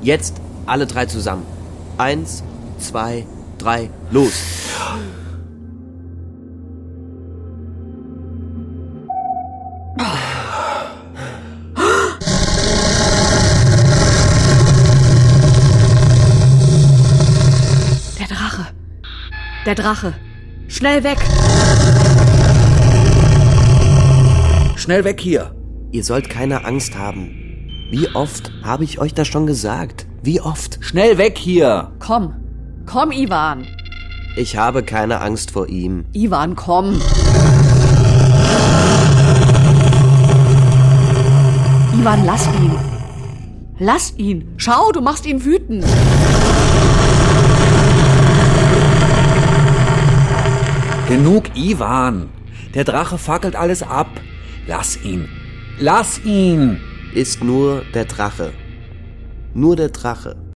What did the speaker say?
Jetzt alle 3 zusammen. 1, 2, 3, los. Der Drache. Schnell weg. Schnell weg hier. Ihr sollt keine Angst haben. Wie oft habe ich euch das schon gesagt? Wie oft? Schnell weg hier. Komm. Komm, Iwan. Ich habe keine Angst vor ihm. Iwan, komm. Iwan, lass ihn. Lass ihn. Schau, du machst ihn wütend. Genug, Iwan. Der Drache fackelt alles ab. Lass ihn. Lass ihn. Ist nur der Drache. Nur der Drache.